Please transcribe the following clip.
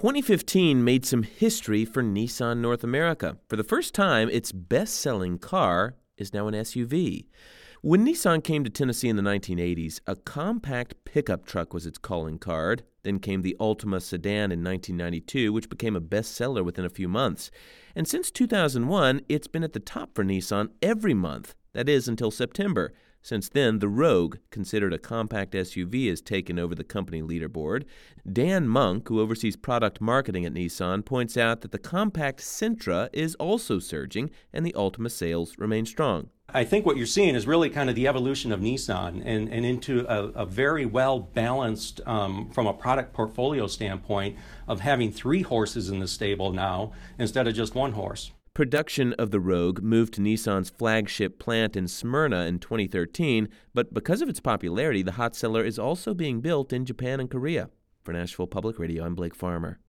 2015 made some history for Nissan North America. For the first time, its best-selling car is now an SUV. When Nissan came to Tennessee in the 1980s, a compact pickup truck was its calling card. Then came the Altima sedan in 1992, which became a bestseller within a few months. And since 2001, it's been at the top for Nissan every month. That is, until September. Since then, the Rogue, considered a compact SUV, has taken over the company leaderboard. Dan Monk, who oversees product marketing at Nissan, points out that the compact Sentra is also surging and the Altima sales remain strong. I think what you're seeing is really kind of the evolution of Nissan and into a very well-balanced, from a product portfolio standpoint, of having 3 horses in the stable now instead of just 1 horse. Production of the Rogue moved to Nissan's flagship plant in Smyrna in 2013, but because of its popularity, the hot seller is also being built in Japan and Korea. For Nashville Public Radio, I'm Blake Farmer.